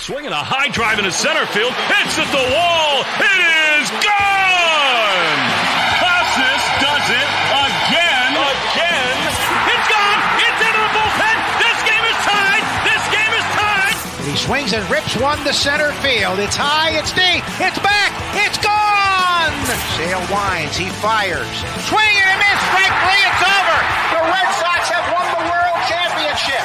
Swinging a high drive into center field. Hits at the wall. It is gone! Casas does it again. It's gone! It's into the bullpen! This game is tied! He swings and rips one to center field. It's high, it's deep, it's back, it's gone! Sale winds, he fires. Swing and a miss, strike three, it's over! The Red Sox have won the World Championship!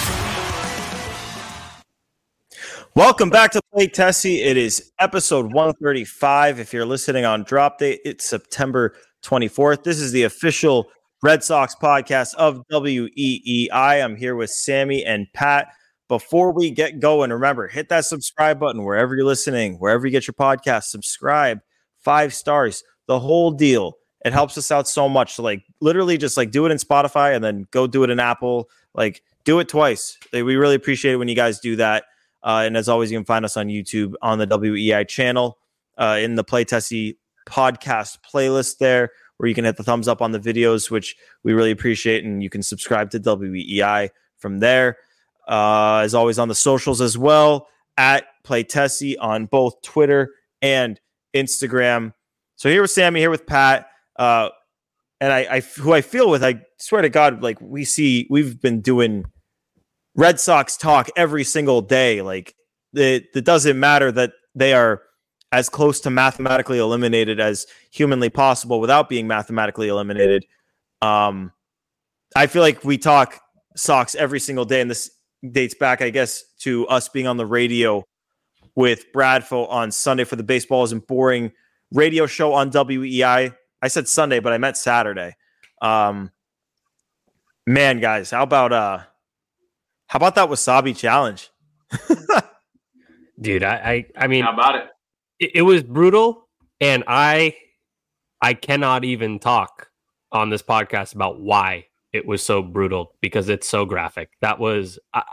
Welcome back to Play Tessie. It is episode 135. If you're listening on drop date, it's September 24th. This is the official Red Sox podcast of WEEI. I'm here with Sammy and Pat. Before we get going, remember, hit that subscribe button wherever you're listening, wherever you get your podcast. Subscribe, 5 stars, the whole deal. It helps us out so much. So, literally just do it in Spotify and then go do it in Apple. Do it twice. We really appreciate it when you guys do that. And as always, you can find us on YouTube on the WEI channel in the Play Tessie podcast playlist there, where you can hit the thumbs up on the videos, which we really appreciate. And you can subscribe to WEI from there. As always, on the socials as well, at Play Tessie on both Twitter and Instagram. So here with Sammy, here with Pat, and I who I feel with, I swear to God, we've been doing Red Sox talk every single day. It doesn't matter that they are as close to mathematically eliminated as humanly possible without being mathematically eliminated. I feel like we talk Sox every single day, and this dates back, I guess, to us being on the radio with Bradfo on Sunday for the Baseball Isn't Boring radio show on WEI. I said Sunday, but I meant Saturday. Man, guys, how about that wasabi challenge? Dude, I mean, how about it? It was brutal, and I cannot even talk on this podcast about why it was so brutal, because it's so graphic. That was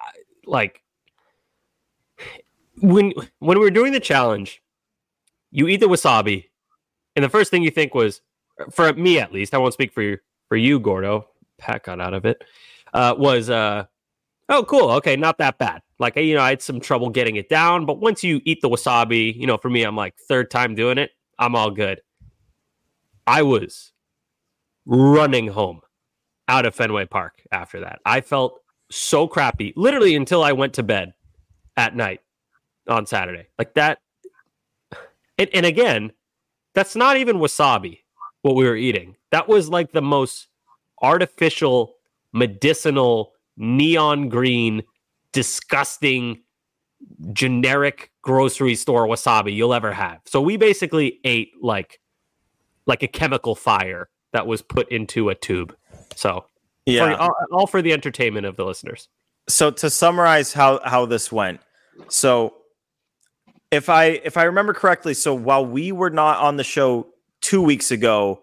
when we were doing the challenge, you eat the wasabi, and the first thing you think was, for me at least, I won't speak for you, Gordo. Pat got out of it. Oh, cool. Okay, not that bad. I had some trouble getting it down, but once you eat the wasabi, for me, I'm third time doing it, I'm all good. I was running home out of Fenway Park after that. I felt so crappy, literally until I went to bed at night on Saturday. That. And again, that's not even wasabi, what we were eating. That was the most artificial, medicinal, neon green, disgusting, generic grocery store wasabi you'll ever have. So we basically ate like a chemical fire that was put into a tube. So yeah, all for the entertainment of the listeners. So to summarize how this went. So if I remember correctly, so while we were not on the show 2 weeks ago,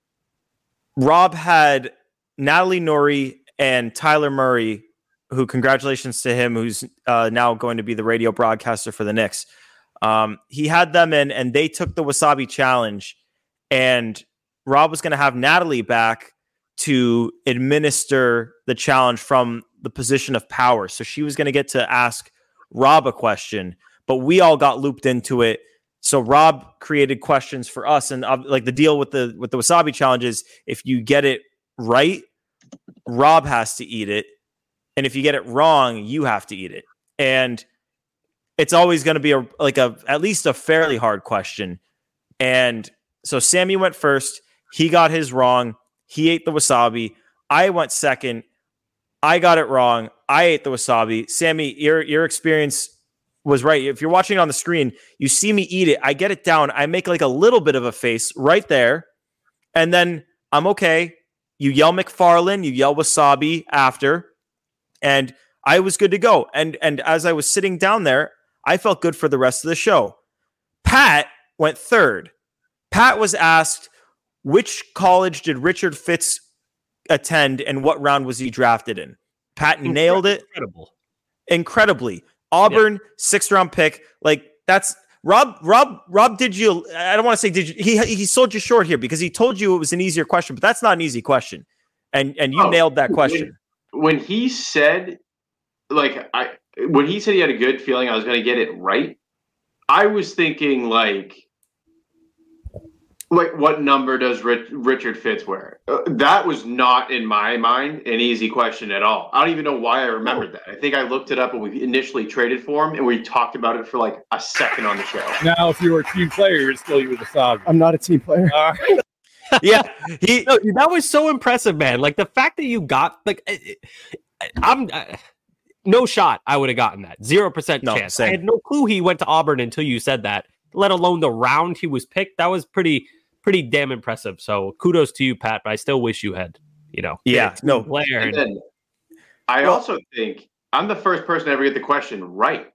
Rob had Natalie Nori and Tyler Murray, who, congratulations to him, who's now going to be the radio broadcaster for the Knicks. He had them in, and they took the wasabi challenge, and Rob was going to have Natalie back to administer the challenge from the position of power. So she was going to get to ask Rob a question, but we all got looped into it. So Rob created questions for us, and the deal with the wasabi challenge is, if you get it right, Rob has to eat it, and if you get it wrong, you have to eat it. And it's always going to be at least a fairly hard question. And so Sammy went first. He got his wrong. He ate the wasabi. I went second. I got it wrong. I ate the wasabi. Sammy, your experience was right. If you're watching it on the screen, you see me eat it. I get it down. I make a little bit of a face right there. And then I'm okay. You yell McFarlane, you yell wasabi after. And I was good to go. And as I was sitting down there, I felt good for the rest of the show. Pat went third. Pat was asked, which college did Richard Fitz attend and what round was he drafted in? Pat nailed it. Incredibly. Auburn, 6th round pick. That's Rob did you, I don't want to say did you, he sold you short here because he told you it was an easier question, but that's not an easy question. And you nailed that question. When he said, when he said he had a good feeling I was going to get it right, I was thinking like what number does Richard Fitz wear? That was not in my mind an easy question at all. I don't even know why I remembered that. I think I looked it up when we initially traded for him, and we talked about it for like a second on the show. Now, if you were a team player, you're still you Wasabi. I'm not a team player. Yeah, that was so impressive, man. Like the fact that you got no shot. I would have gotten that 0% chance. Same. I had no clue he went to Auburn until you said that. Let alone the round he was picked. That was pretty damn impressive. So kudos to you, Pat. But I still wish you had, player. And then I also think I'm the first person to ever get the question right.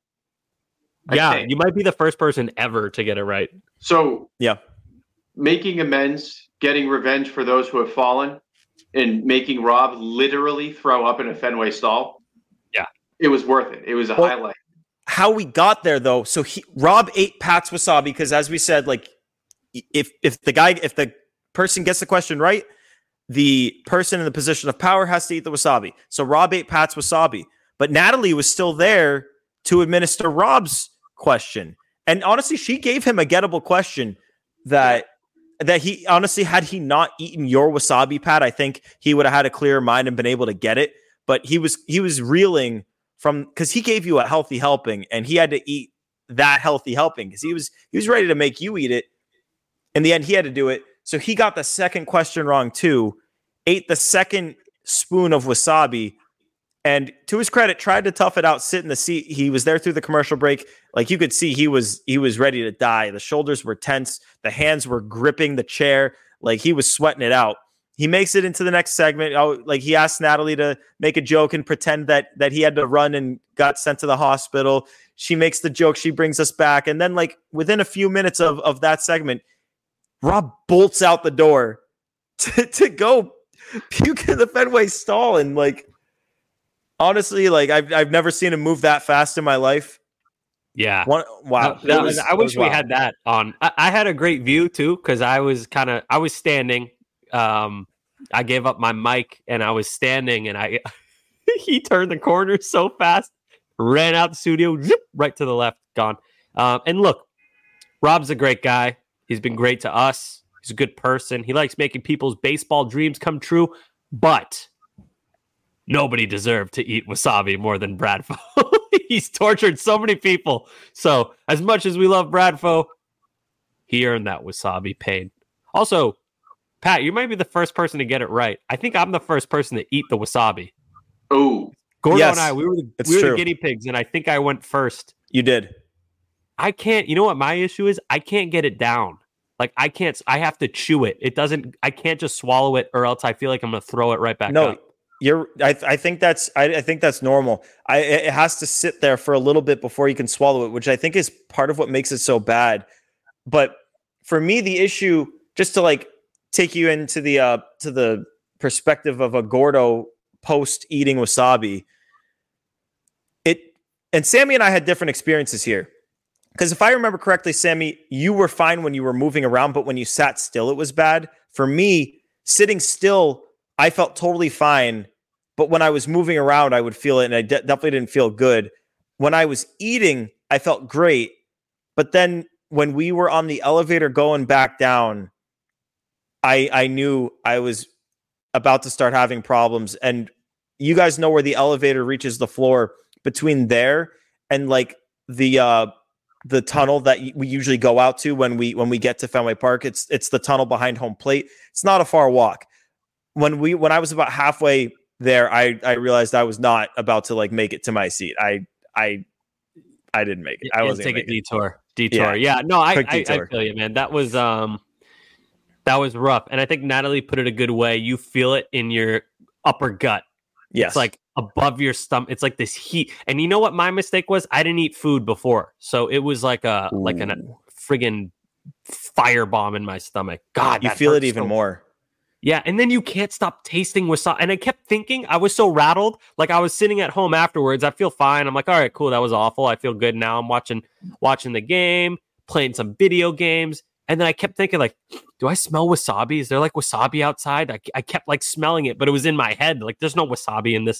You might be the first person ever to get it right. So yeah, making amends, getting revenge for those who have fallen, and making Rob literally throw up in a Fenway stall. Yeah, it was worth it. It was a highlight. How we got there though, so Rob ate Pat's wasabi because, as we said, like if the person gets the question right, the person in the position of power has to eat the wasabi. So Rob ate Pat's wasabi, but Natalie was still there to administer Rob's question, and honestly, she gave him a gettable question that he honestly, had he not eaten your wasabi, Pat, I think he would have had a clearer mind and been able to get it. But he was reeling because he gave you a healthy helping, and he had to eat that healthy helping because he was ready to make you eat it. In the end, he had to do it. So he got the second question wrong too, ate the second spoon of wasabi, and to his credit, tried to tough it out, sit in the seat. He was there through the commercial break. Like you could see he was ready to die. The shoulders were tense. The hands were gripping the chair. Like he was sweating it out. He makes it into the next segment. Like he asked Natalie to make a joke and pretend that he had to run and got sent to the hospital. She makes the joke. She brings us back. And then like within a few minutes of that segment, Rob bolts out the door to go puke in the Fenway stall. And like, honestly, like I've never seen him move that fast in my life. Yeah. Wow. I wish we had that on. I had a great view too, because I was standing. I gave up my mic and I was standing, and he turned the corner so fast, ran out the studio, zip, right to the left, gone. And look, Rob's a great guy. He's been great to us. He's a good person. He likes making people's baseball dreams come true, but nobody deserved to eat wasabi more than Bradfo. He's tortured so many people. So as much as we love Bradfo, he earned that wasabi pain. Also, Pat, you might be the first person to get it right. I think I'm the first person to eat the wasabi. Oh, Gordo and I, we were the guinea pigs, and I think I went first. You did. I can't. You know what my issue is? I can't get it down. Like I can't. I have to chew it. It doesn't. I can't just swallow it, or else I feel like I'm going to throw it right back up. I think that's normal. It has to sit there for a little bit before you can swallow it, which I think is part of what makes it so bad. But for me, the issue, just to like take you into the to the perspective of a Gordo post eating wasabi, and Sammy and I had different experiences here. Because if I remember correctly, Sammy, you were fine when you were moving around, but when you sat still, it was bad. For me, sitting still, I felt totally fine. But when I was moving around, I would feel it, and I definitely didn't feel good. When I was eating, I felt great. But then when we were on the elevator going back down, I knew I was about to start having problems. And you guys know where the elevator reaches the floor, between there and like the tunnel that we usually go out to when we get to Fenway Park. It's the tunnel behind home plate. It's not a far walk. When I was about halfway there, I realized I was not about to like make it to my seat. I didn't make it. I wasn't take a detour. Yeah. No, I feel you, man. That was rough. And I think Natalie put it a good way. You feel it in your upper gut. Yes. It's like above your stomach. It's like this heat. And you know what my mistake was? I didn't eat food before. So it was like a friggin' firebomb in my stomach. God, you feel it even more. Yeah, and then you can't stop tasting wasabi. And I kept thinking, I was so rattled. Like I was sitting at home afterwards. I feel fine. I'm like, all right, cool. That was awful. I feel good now. I'm watching the game, playing some video games. And then I kept thinking, like, do I smell wasabi? Is there like wasabi outside? I kept like smelling it, but it was in my head. Like, there's no wasabi in this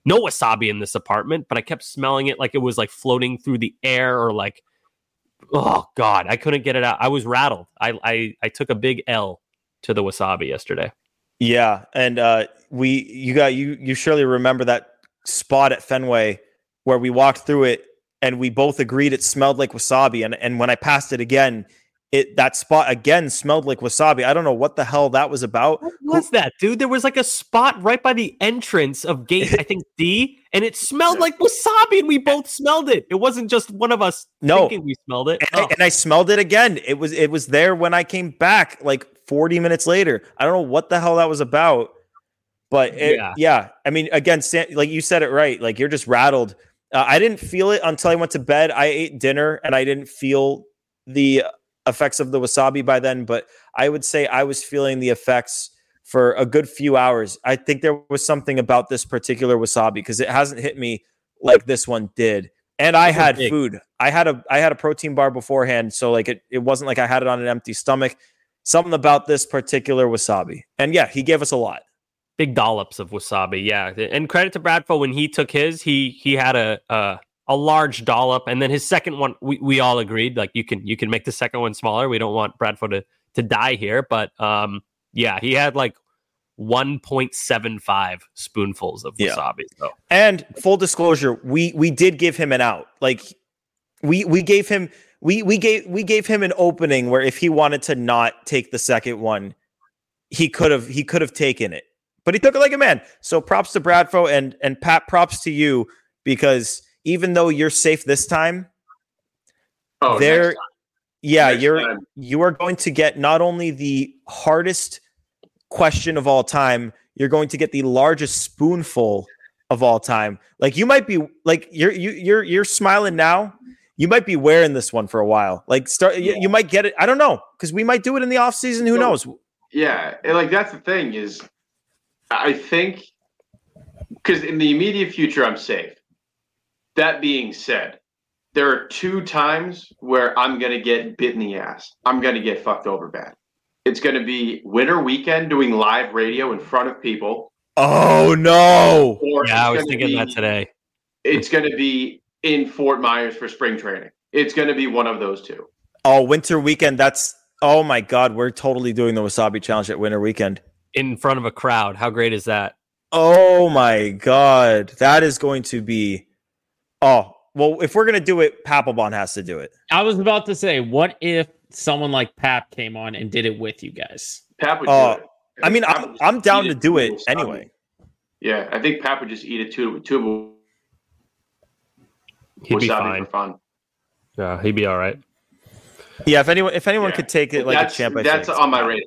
no wasabi in this apartment, but I kept smelling it like it was like floating through the air or like, oh God, I couldn't get it out. I was rattled. I took a big L to the wasabi yesterday. Yeah, and you surely remember that spot at Fenway where we walked through it and we both agreed it smelled like wasabi. And when I passed it again, that spot again smelled like wasabi. I don't know what the hell that was about. What was that, dude? There was like a spot right by the entrance of gate, I think D, and it smelled like wasabi, and we both smelled it. It wasn't just one of us thinking we smelled it. And I smelled it again. It was there when I came back, like 40 minutes later. I don't know what the hell that was about, but yeah. I mean, again, like you said it right. Like you're just rattled. I didn't feel it until I went to bed. I ate dinner and I didn't feel the effects of the wasabi by then, but I would say I was feeling the effects for a good few hours. I think there was something about this particular wasabi because it hasn't hit me like this one did. And I had food. I had a protein bar beforehand, so like it wasn't like I had it on an empty stomach. Something about this particular wasabi. And yeah, he gave us a lot. Big dollops of wasabi, yeah. And credit to Bradfo, when he took his, he had a large dollop, and then his second one, we all agreed, like you can make the second one smaller. We don't want Bradfo to die here, but yeah, he had like 1.75 spoonfuls of wasabi. So. And full disclosure, we did give him an out. Like we gave him an opening where if he wanted to not take the second one, he could have taken it. But he took it like a man. So props to Bradfo and Pat, props to you, because even though you're safe this time, you are going to get not only the hardest question of all time, you're going to get the largest spoonful of all time. Like you might be like you're smiling now. You might be wearing this one for a while. Like you might get it. I don't know, because we might do it in the off season. Who knows? Yeah, and like that's the thing is, I think because in the immediate future I'm safe. That being said, there are 2 times where I'm going to get bit in the ass. I'm going to get fucked over bad. It's going to be winter weekend doing live radio in front of people. Oh, no. Yeah, I was thinking that today. It's going to be in Fort Myers for spring training. It's going to be one of those 2. Oh, winter weekend. Oh my God. We're totally doing the Wasabi Challenge at winter weekend. In front of a crowd. How great is that? Oh my God. That is going to be... Oh, well, if we're going to do it, Papelbon has to do it. I was about to say, what if someone like Pap came on and did it with you guys? Pap would do it. I mean, I'm down to do it anyway. Yeah, I think Pap would just eat it too. He'd be fine. For fun. Yeah, he'd be all right. Yeah, if anyone could take it like a champ, that's on my radar.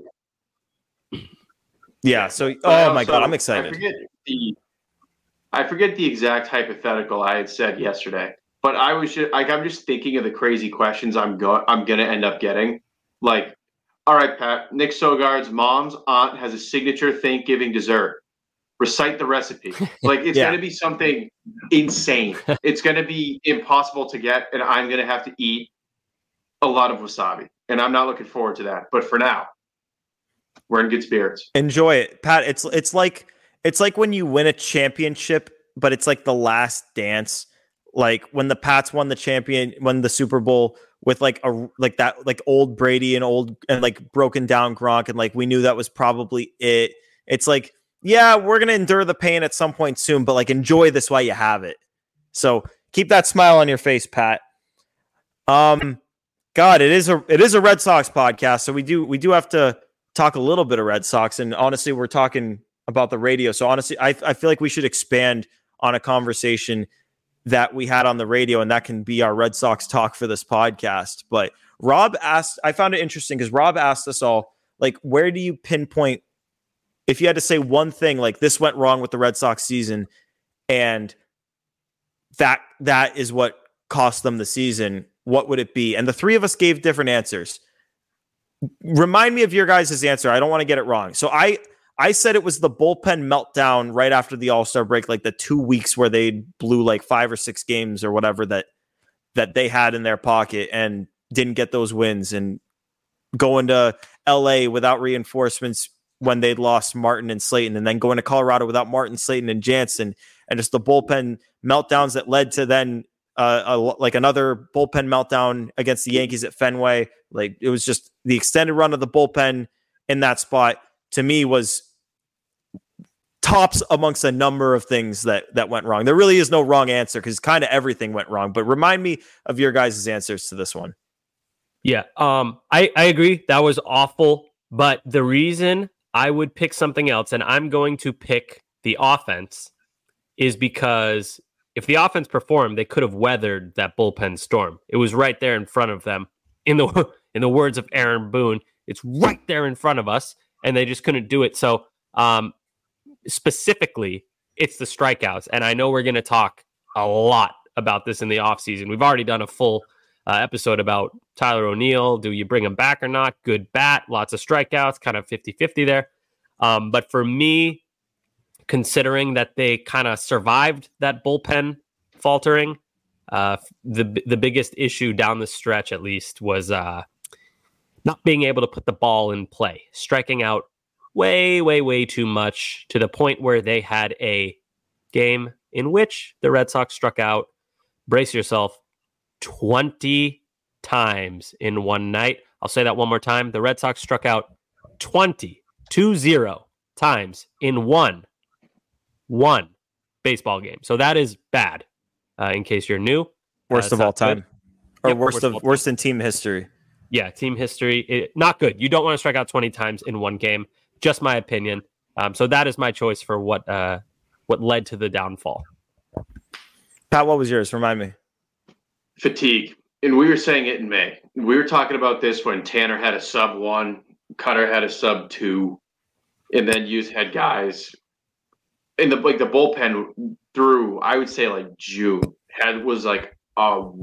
Yeah. So, my God, I'm excited. I forget the exact hypothetical I had said yesterday, but I'm just thinking of the crazy questions I'm gonna end up getting. Like, all right, Pat, Nick Sogard's mom's aunt has a signature Thanksgiving dessert. Recite the recipe. Like, it's gonna be something insane. It's gonna be impossible to get, and I'm gonna have to eat a lot of wasabi, and I'm not looking forward to that. But for now, we're in good spirits. Enjoy it, Pat. It's like when you win a championship, but it's like the last dance. Like when the Pats won the Super Bowl with like old Brady and like broken down Gronk, and like we knew that was probably it. It's like, yeah, we're gonna endure the pain at some point soon, but like enjoy this while you have it. So keep that smile on your face, Pat. God, it is a Red Sox podcast, so we do have to talk a little bit of Red Sox, and honestly, we're talking about the radio. So honestly, I feel like we should expand on a conversation that we had on the radio, and that can be our Red Sox talk for this podcast. But Rob asked, I found it interesting because Rob asked us all, like, where do you pinpoint, if you had to say one thing, like this went wrong with the Red Sox season, and that is what cost them the season, what would it be? And the 3 of us gave different answers. Remind me of your guys' answer. I don't want to get it wrong. So I said it was the bullpen meltdown right after the All-Star break, like the 2 weeks where they blew like 5 or 6 games or whatever that they had in their pocket and didn't get those wins, and going to LA without reinforcements when they'd lost Martin and Slayton, and then going to Colorado without Martin, Slayton, and Jansen. and just the bullpen meltdowns that led to then like another bullpen meltdown against the Yankees at Fenway. Like it was just the extended run of the bullpen in that spot to me was tops amongst a number of things that went wrong. There really is no wrong answer because kind of everything went wrong. But remind me of your guys' answers to this one. Yeah, I agree. That was awful. But the reason I would pick something else, and I'm going to pick the offense, is because if the offense performed, they could have weathered that bullpen storm. It was right there in front of them. In the words of Aaron Boone, it's right there in front of us, and they just couldn't do it. So specifically, it's the strikeouts. And I know we're going to talk a lot about this in the offseason. We've already done a full episode about Tyler O'Neill. Do you bring him back or not? Good bat, lots of strikeouts, kind of 50-50 there. But for me, considering that they kind of survived that bullpen faltering, the biggest issue down the stretch, at least, was not being able to put the ball in play, striking out way too much to the point where they had a game in which the Red Sox struck out, brace yourself, 20 times in one night. I'll say that one more time. The Red Sox struck out 20 times in one baseball game. So that is bad. In case you're new, Worst of all time. Or Yep, worst in team history. Yeah, team history. Not good. You don't want to strike out 20 times in one game. Just my opinion. So that is my choice for what led to the downfall. Pat, what was yours? Remind me. Fatigue. And we were saying it in May. We were talking about this when Tanner had a sub-1, Cutter had a sub-2, and then you had guys in the bullpen through, I would say like June, was like a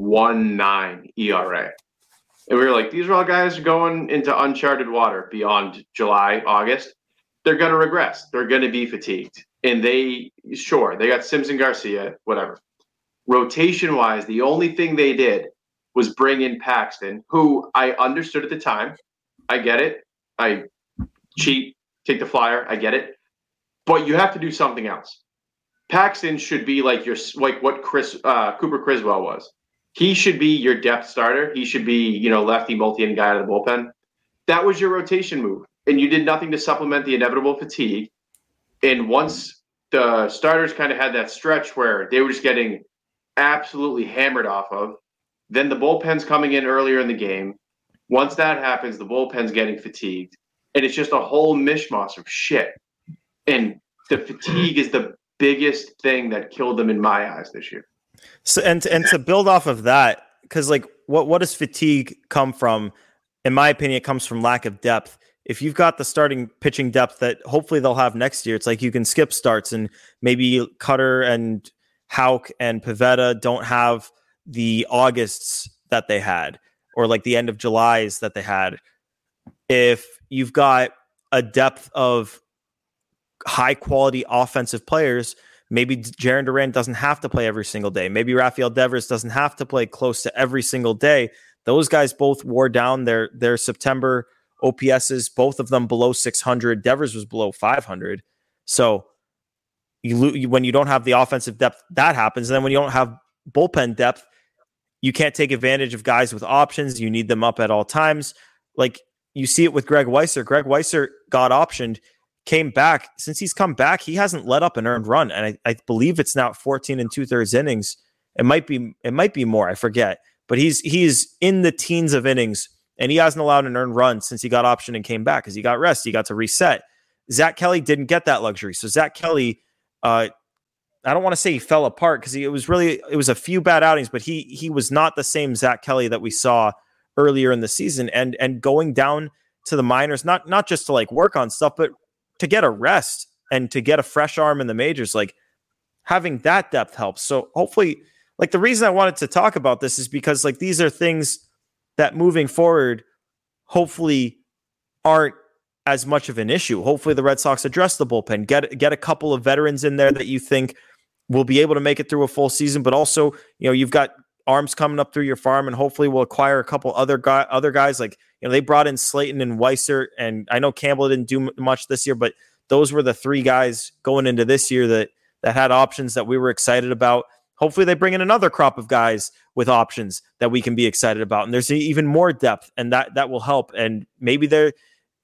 1.9 ERA. And we were like, these are all guys going into uncharted water beyond July, August. They're going to regress. They're going to be fatigued. And they got Simpson, Garcia, whatever. Rotation-wise, the only thing they did was bring in Paxton, who I understood at the time. I get it. I cheat, take the flyer. I get it. But you have to do something else. Paxton should be like what Cooper Criswell was. He should be your depth starter. He should be, lefty multi-in guy out of the bullpen. That was your rotation move. And you did nothing to supplement the inevitable fatigue. And once the starters kind of had that stretch where they were just getting absolutely hammered off of, then the bullpen's coming in earlier in the game. Once that happens, the bullpen's getting fatigued. And it's just a whole mishmash of shit. And the fatigue is the biggest thing that killed them in my eyes this year. So and to build off of that, because like what does fatigue come from? In my opinion, it comes from lack of depth. If you've got the starting pitching depth that hopefully they'll have next year, it's like you can skip starts and maybe Cutter and Houck and Pivetta don't have the Augusts that they had or like the end of Julys that they had. If you've got a depth of high quality offensive players, maybe Jarren Duran doesn't have to play every single day. Maybe Rafael Devers doesn't have to play close to every single day. Those guys both wore down their September OPSs, both of them below 600. Devers was below 500. So when you don't have the offensive depth, that happens. And then when you don't have bullpen depth, you can't take advantage of guys with options. You need them up at all times. Like you see it with Greg Weisser. Greg Weisser got optioned, came back. Since he's come back, he hasn't let up an earned run. And I believe it's now 14 2/3 innings. It might be more. I forget. But he's in the teens of innings, and he hasn't allowed an earned run since he got optioned and came back because he got rest. He got to reset. Zach Kelly didn't get that luxury. So Zach Kelly, I don't want to say he fell apart because it was a few bad outings, but he was not the same Zach Kelly that we saw earlier in the season. And going down to the minors, not just to like work on stuff, but to get a rest and to get a fresh arm in the majors, like having that depth helps. So hopefully, like the reason I wanted to talk about this is because like these are things that moving forward, hopefully aren't as much of an issue. Hopefully the Red Sox address the bullpen, get a couple of veterans in there that you think will be able to make it through a full season, but also, you've got arms coming up through your farm and hopefully we'll acquire a couple other guys. Like, they brought in Slayton and Weisser, and I know Campbell didn't do much this year, but those were the three guys going into this year that that had options that we were excited about. Hopefully they bring in another crop of guys with options that we can be excited about. And there's even more depth, and that will help. And maybe the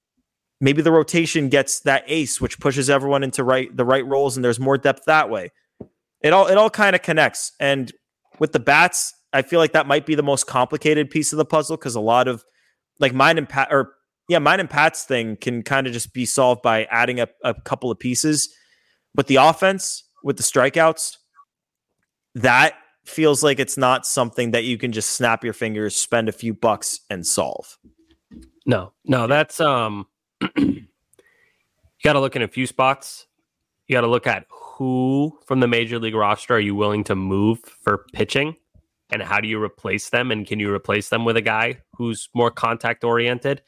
rotation gets that ace, which pushes everyone into the right roles, and there's more depth that way. It all kind of connects. And with the bats, I feel like that might be the most complicated piece of the puzzle, because a lot of like mine and Pat's thing can kind of just be solved by adding a couple of pieces. But the offense with the strikeouts, that feels like it's not something that you can just snap your fingers, spend a few bucks and solve. No, that's you got to look in a few spots. You got to look at who from the major league roster are you willing to move for pitching, and how do you replace them? And can you replace them with a guy who's more contact oriented?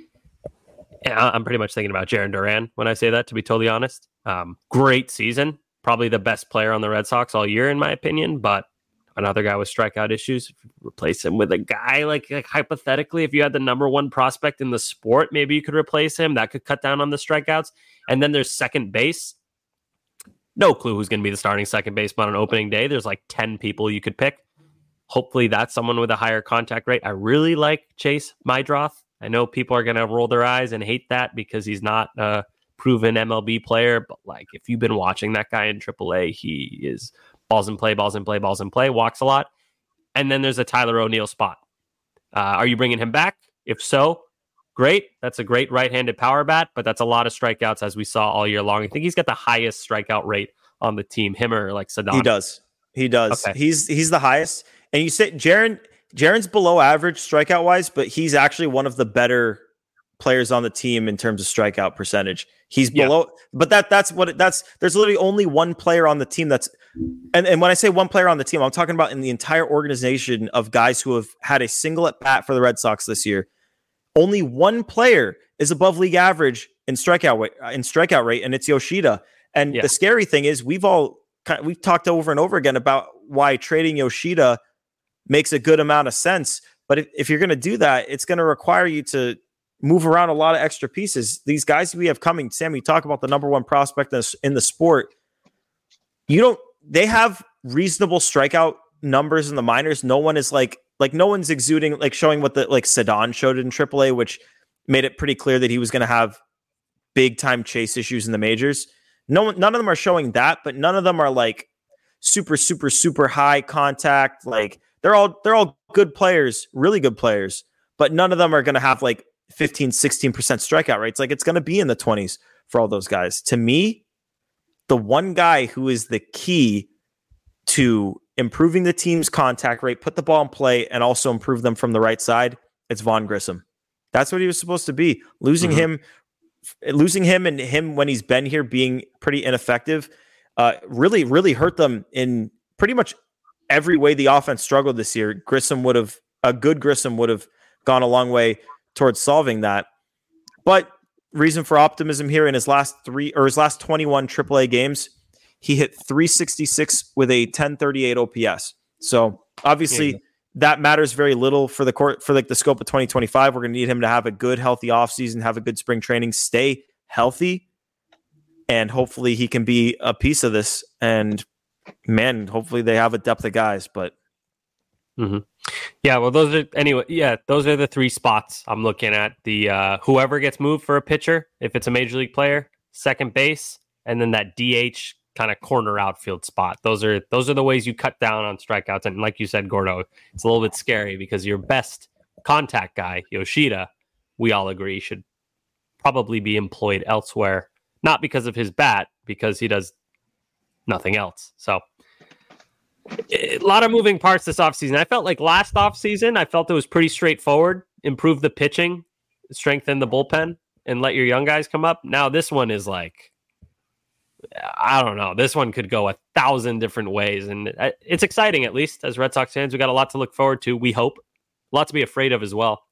And I'm pretty much thinking about Jarren Duran when I say that, to be totally honest. Great season. Probably the best player on the Red Sox all year, in my opinion, but another guy with strikeout issues. If you replace him with a guy like hypothetically, if you had the number one prospect in the sport, maybe you could replace him. That could cut down on the strikeouts. And then there's second base. No clue who's going to be the starting second baseman on opening day. There's like 10 people you could pick. Hopefully that's someone with a higher contact rate. I really like Chase Mydroth. I know people are going to roll their eyes and hate that because he's not a proven MLB player, but like if you've been watching that guy in AAA, he is balls in play, walks a lot. And then there's a Tyler O'Neill spot. Are you bringing him back? If so, great. That's a great right-handed power bat, but that's a lot of strikeouts as we saw all year long. I think he's got the highest strikeout rate on the team, him or like Sedano. He does. Okay. He's the highest. And you say Jarren's below average strikeout wise, but he's actually one of the better players on the team in terms of strikeout percentage. He's below, but that's there's literally only one player on the team that's, and when I say one player on the team, I'm talking about in the entire organization of guys who have had a single at bat for the Red Sox this year. Only one player is above league average in strikeout rate, and it's Yoshida. And the scary thing is we've talked over and over again about why trading Yoshida makes a good amount of sense. But if you're going to do that, it's going to require you to move around a lot of extra pieces. These guys we have coming, Sam, you talk about the number one prospect in the sport. They have reasonable strikeout numbers in the minors. No one is like no one's exuding, like showing what Sedano showed in AAA, which made it pretty clear that he was going to have big time chase issues in the majors. None of them are showing that, but none of them are like super, super, super high contact. Like they're all good players, really good players, but none of them are going to have like 15, 16% strikeout rates. Like it's going to be in the 20s for all those guys. To me, the one guy who is the key to improving the team's contact rate, put the ball in play, and also improve them from the right side, it's Vaughn Grissom. That's what he was supposed to be. Losing him and him when he's been here being pretty ineffective, really, really hurt them in pretty much every way the offense struggled this year. A good Grissom would have gone a long way towards solving that. But reason for optimism here, in his last 21 AAA games, he hit 366 with a 1038 OPS. So obviously that matters very little for the scope of 2025. We're going to need him to have a good, healthy offseason, have a good spring training, stay healthy, and hopefully he can be a piece of this. And man, hopefully they have a depth of guys, but yeah, well, those are the three spots I'm looking at. The whoever gets moved for a pitcher, if it's a major league player, second base, and then that DH kind of corner outfield spot. Those are the ways you cut down on strikeouts. And like you said, Gordo, it's a little bit scary because your best contact guy, Yoshida, we all agree should probably be employed elsewhere, not because of his bat, because he does nothing else. So a lot of moving parts this offseason. I felt like last offseason, it was pretty straightforward. Improve the pitching, strengthen the bullpen, and let your young guys come up. Now this one is like, I don't know. This one could go 1,000 different ways. And it's exciting, at least, as Red Sox fans. We got a lot to look forward to, we hope. A lot to be afraid of as well.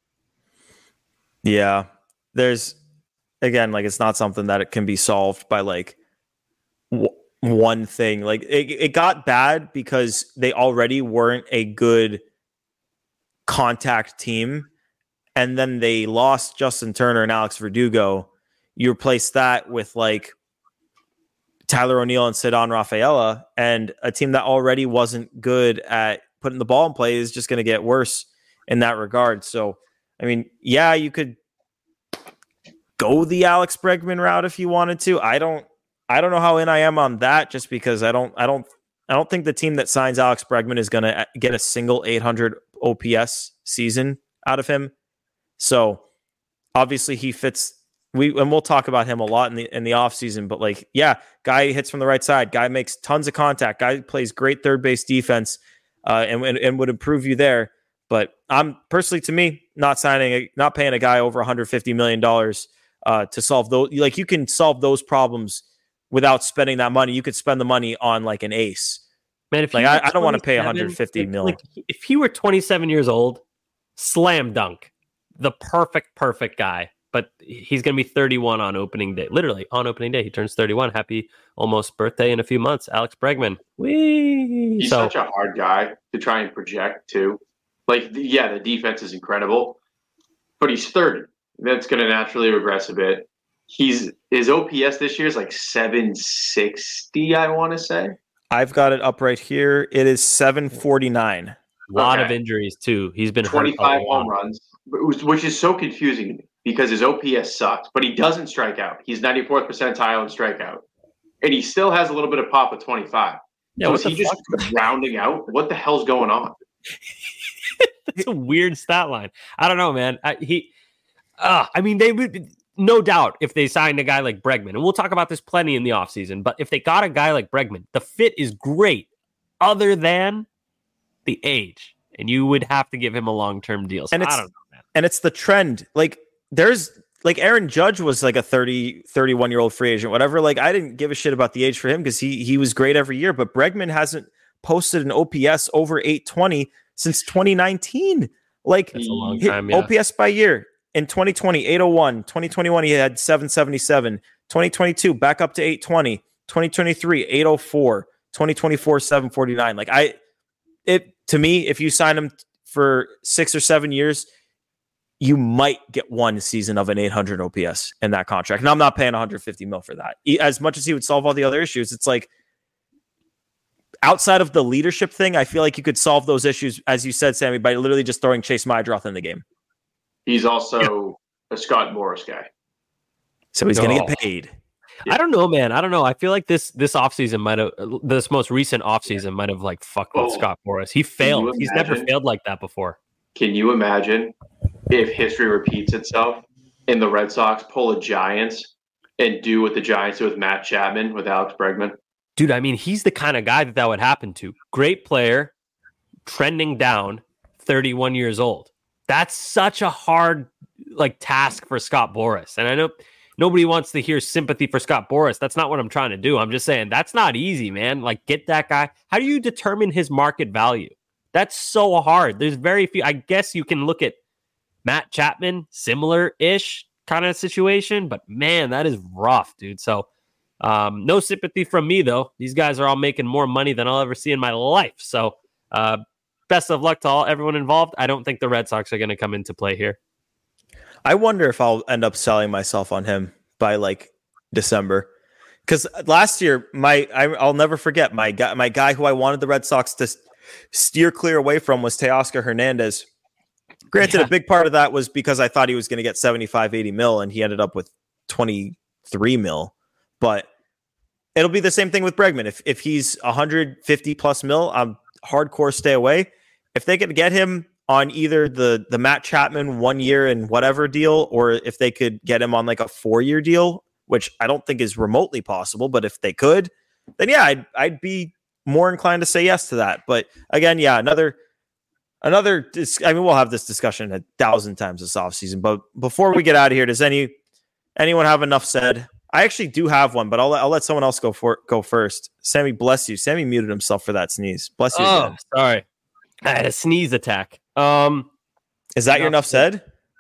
Yeah. There's, again, like it's not something that it can be solved by like one thing. Like it got bad because they already weren't a good contact team, and then they lost Justin Turner and Alex Verdugo. You replace that with like Tyler O'Neill and Cedon Rafaela, and a team that already wasn't good at putting the ball in play is just going to get worse in that regard. So, I mean, yeah, you could go the Alex Bregman route if you wanted to. I don't know how in I am on that, just because I don't think the team that signs Alex Bregman is going to get a single 800 OPS season out of him. So obviously he fits. We'll talk about him a lot in the offseason, but like, yeah, guy hits from the right side, guy makes tons of contact, guy plays great third base defense, and would improve you there. But I'm personally, to me, not paying a guy over $150 million to solve those. Like, you can solve those problems without spending that money. You could spend the money on like an ace. Man, if I don't want to pay 150 million. Like, if he were 27 years old, slam dunk, the perfect guy. But he's going to be 31 on opening day. Literally on opening day, he turns 31. Happy almost birthday in a few months, Alex Bregman. Whee! He's such a hard guy to try and project too. Like, yeah, the defense is incredible, but he's 30. That's going to naturally regress a bit. His OPS this year is like 760, I want to say. I've got it up right here. It is 749. A lot of injuries too. He's been 25 home runs, which is so confusing to me because his OPS sucks, but he doesn't strike out. He's 94th percentile in strikeout, and he still has a little bit of pop at 25. Yeah, so is he just rounding out? What the hell's going on? It's a weird stat line. I don't know, man. I mean, they would, no doubt, if they signed a guy like Bregman, and we'll talk about this plenty in the offseason, but if they got a guy like Bregman, the fit is great, other than the age, and you would have to give him a long-term deal. So I don't know, man. And it's the trend. Like, there's like Aaron Judge was like a 31-year-old free agent, whatever. Like, I didn't give a shit about the age for him because he was great every year, but Bregman hasn't posted an OPS over 820 since 2019. Like, that's a long time, yeah. OPS by year. In 2020, 801. 2021, he had 777. 2022, back up to 820. 2023, 804. 2024, 749. Like, to me, if you sign him for 6 or 7 years, you might get one season of an 800 OPS in that contract. And I'm not paying 150 mil for that. As much as he would solve all the other issues, it's like, outside of the leadership thing, I feel like you could solve those issues, as you said, Sammy, by literally just throwing Chase Mydroth in the game. He's also a Scott Boras guy. So he's going to get paid. Yeah. I don't know, man. I don't know. I feel like this offseason might have, this most recent offseason might have like fucked with Scott Boras. He failed. He's never failed like that before. Can you imagine if history repeats itself and the Red Sox pull a Giants and do what the Giants do with Matt Chapman with Alex Bregman? Dude, I mean, he's the kind of guy that would happen to. Great player, trending down, 31 years old. That's such a hard task for Scott Boras. And I know nobody wants to hear sympathy for Scott Boras. That's not what I'm trying to do. I'm just saying that's not easy, man. Like, get that guy. How do you determine his market value? That's so hard. There's very few. I guess you can look at Matt Chapman, similar-ish kind of situation, but man, that is rough, dude. So no sympathy from me, though. These guys are all making more money than I'll ever see in my life. So best of luck to everyone involved. I don't think the Red Sox are going to come into play here. I wonder if I'll end up selling myself on him by like December. Because last year, I'll never forget my guy who I wanted the Red Sox to steer clear away from was Teoscar Hernandez. Granted, a big part of that was because I thought he was going to get 75, 80 mil, and he ended up with 23 mil. But it'll be the same thing with Bregman. If he's 150 plus mil, I'm hardcore stay away. If they could get him on either the Matt Chapman 1 year and whatever deal, or if they could get him on like a 4-year deal, which I don't think is remotely possible, but if they could, then yeah, I'd be more inclined to say yes to that. But again, yeah, another. I mean, we'll have this discussion 1,000 times this offseason. But before we get out of here, does anyone have enough said? I actually do have one, but I'll let someone else go first. Sammy, bless you. Sammy muted himself for that sneeze. Bless you. Oh, sorry. I had a sneeze attack. Is that your enough said?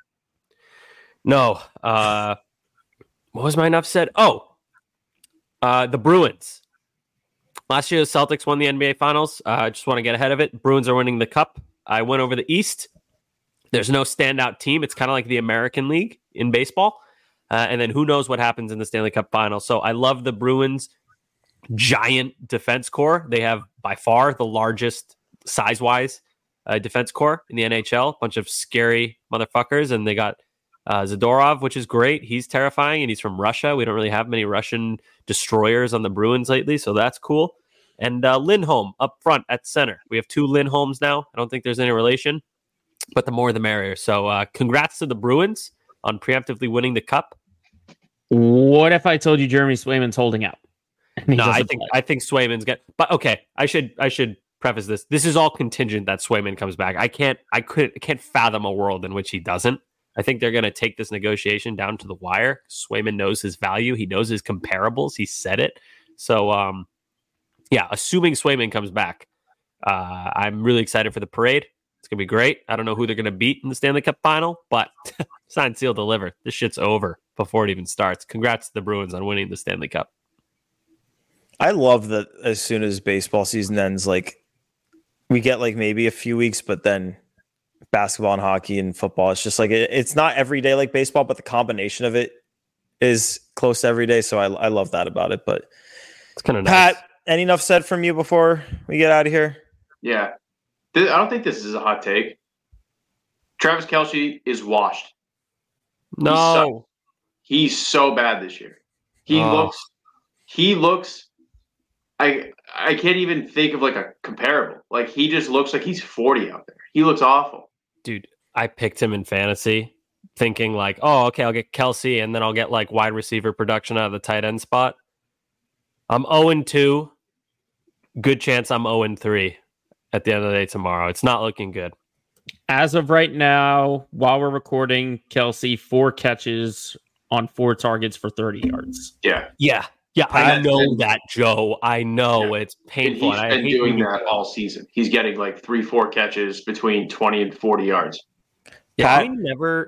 No. What was my enough said? Oh, the Bruins. Last year, the Celtics won the NBA Finals. I just want to get ahead of it. Bruins are winning the Cup. I went over the East. There's no standout team. It's kind of like the American League in baseball. And then who knows what happens in the Stanley Cup Final. So I love the Bruins. giant defense core. They have by far the largest size-wise defense core in the NHL. A bunch of scary motherfuckers, and they got Zadorov, which is great. He's terrifying, and he's from Russia. We don't really have many Russian destroyers on the Bruins lately, so that's cool. And Lindholm up front at center. We have 2 Lindholms now. I don't think there's any relation, but the more the merrier. So congrats to the Bruins on preemptively winning the cup. What if I told you Jeremy Swayman's holding out? No, I think Swayman's got. But okay, I should preface this. This is all contingent that Swayman comes back. I can't fathom a world in which he doesn't. I think they're going to take this negotiation down to the wire. Swayman knows his value. He knows his comparables. He said it. So, yeah, assuming Swayman comes back, I'm really excited for the parade. It's going to be great. I don't know who they're going to beat in the Stanley Cup final, but sign, seal, deliver. This shit's over before it even starts. Congrats to the Bruins on winning the Stanley Cup. I love that as soon as baseball season ends, like we get like maybe a few weeks, but then basketball and hockey and football, it's just like it's not every day like baseball, but the combination of it is close to every day. So I love that about it. But it's kind of Pat, nice. any enough said from you before we get out of here? Yeah. I don't think this is a hot take. Travis Kelce is washed. No. He's so bad this year. He looks I can't even think of like a comparable. Like he just looks like he's 40 out there. He looks awful. Dude, I picked him in fantasy thinking like, oh, okay, I'll get Kelce and then I'll get like wide receiver production out of the tight end spot. I'm 0-2. Good chance I'm 0-3 at the end of the day tomorrow. It's not looking good. As of right now, while we're recording, Kelce 4 catches on 4 targets for 30 yards. Yeah. Yeah. Yeah, I know that, Joe. I know it's painful. And he's been doing that all season. He's getting like 3-4 catches between 20 and 40 yards. Yeah, I never,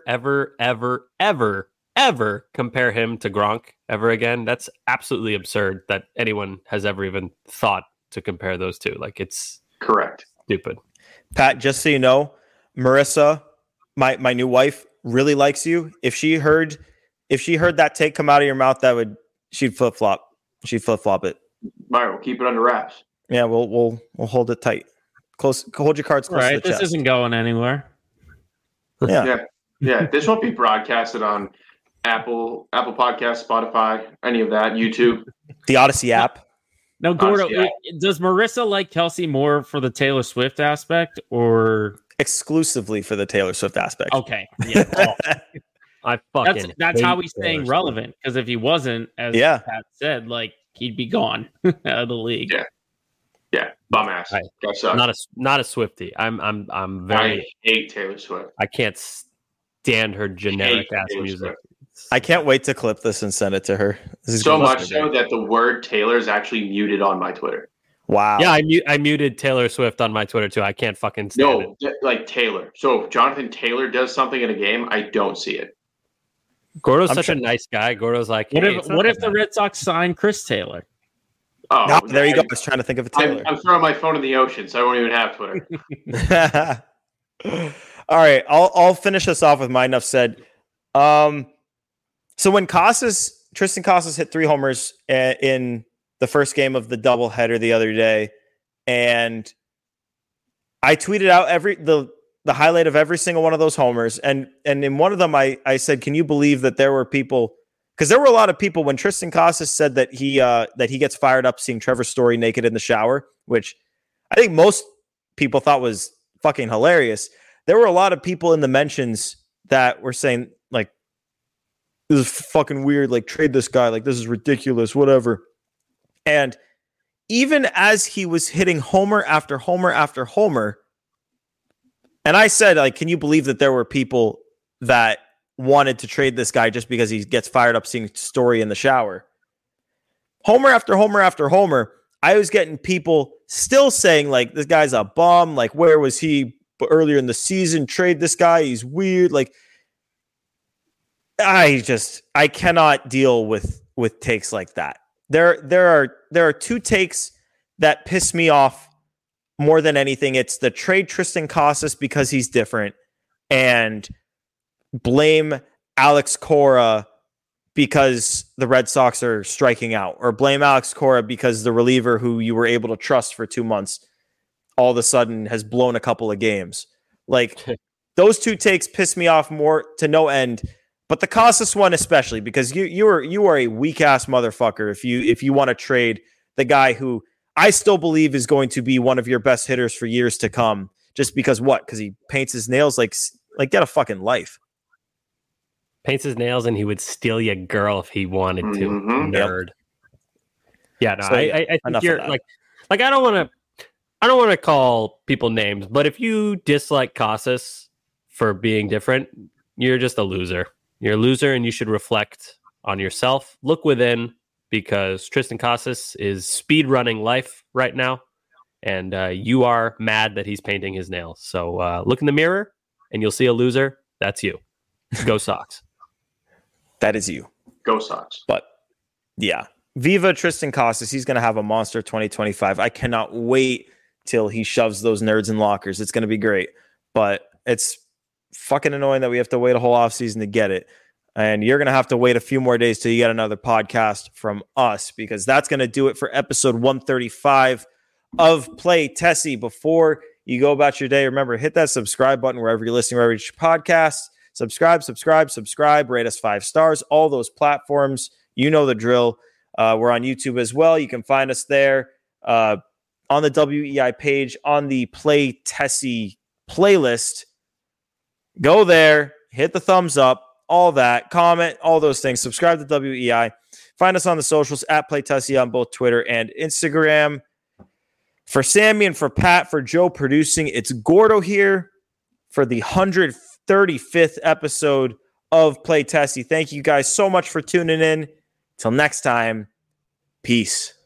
ever compare him to Gronk ever again. That's absolutely absurd that anyone has ever even thought to compare those two. Like, it's correct. Stupid. Pat, just so you know, Marissa, my new wife, really likes you. If she heard that take come out of your mouth, she'd flip flop. She'd flip flop it. All right, we'll keep it under wraps. Yeah, we'll hold it tight. Close. Hold your cards close to the chest. This isn't going anywhere. Yeah. This won't be broadcasted on Apple Podcast, Spotify, any of that, YouTube, the Odyssey app. Now, Gordo, does Marissa like Kelce more for the Taylor Swift aspect or exclusively for the Taylor Swift aspect? Okay, yeah. I fucking that's how he's staying relevant, because if he wasn't, as Pat said, like he'd be gone out of the league. Yeah, bum ass. Not a Swiftie. I'm very. I hate Taylor Swift. I can't stand her generic ass music. I can't wait to clip this and send it to her. This is so much so that the word Taylor is actually muted on my Twitter. Wow. Yeah, I muted Taylor Swift on my Twitter too. I can't fucking stand it. Like Taylor. So if Jonathan Taylor does something in a game, I don't see it. Gordo's such a nice guy. Gordo's like, what if the Red Sox sign Chris Taylor? Oh, no, there you go. I was trying to think of a Taylor. I'm throwing my phone in the ocean, so I won't even have Twitter. All right, I'll finish us off with my enough said. So when Tristan Casas hit 3 homers in the first game of the doubleheader the other day, and I tweeted out the highlight of every single one of those homers, and in one of them I said, can you believe that there were people? Because there were a lot of people when Tristan Casas said that he gets fired up seeing Trevor Story naked in the shower, which I think most people thought was fucking hilarious. There were a lot of people in the mentions that were saying, like, this is fucking weird, like, trade this guy, like, this is ridiculous, whatever. And even as he was hitting homer after homer after homer, and I said, like, can you believe that there were people that wanted to trade this guy just because he gets fired up seeing Story in the shower? Homer after homer after homer, I was getting people still saying, like, this guy's a bum, like, where was he earlier in the season? Trade this guy, he's weird. Like, I cannot deal with takes like that. There are 2 takes that piss me off more than anything. It's the trade Tristan Casas because he's different, and blame Alex Cora because the Red Sox are striking out, or blame Alex Cora because the reliever who you were able to trust for 2 months all of a sudden has blown a couple of games. Like those two takes piss me off more to no end, but the Casas one especially, because you are a weak ass motherfucker if you want to trade the guy who I still believe is going to be one of your best hitters for years to come. Just because what? Because he paints his nails like get a fucking life. Paints his nails and he would steal your girl if he wanted to. Mhm. Nerd. Yeah, no, So, I think enough you're of that. like I don't want to call people names, but if you dislike Casas for being different, you're just a loser. You're a loser, and you should reflect on yourself. Look within, because Triston Casas is speed running life right now, and you are mad that he's painting his nails. So look in the mirror, and you'll see a loser. That's you. Go Sox. That is you. Go Sox. But yeah, Viva Triston Casas. He's going to have a monster 2025. I cannot wait till he shoves those nerds in lockers. It's going to be great. But it's fucking annoying that we have to wait a whole offseason to get it. And you're going to have to wait a few more days till you get another podcast from us, because that's going to do it for episode 135 of Play Tessie. Before you go about your day, remember, hit that subscribe button wherever you're listening, wherever you podcast. Subscribe, rate us 5 stars, all those platforms. You know the drill. We're on YouTube as well. You can find us there on the WEI page, on the Play Tessie playlist. Go there, hit the thumbs up, all that, comment, all those things. Subscribe to WEI. Find us on the socials at Play Tessie on both Twitter and Instagram. For Sammy and for Pat, for Joe producing, it's Gordo here for the 135th episode of Play Tessie. Thank you guys so much for tuning in. Till next time, peace.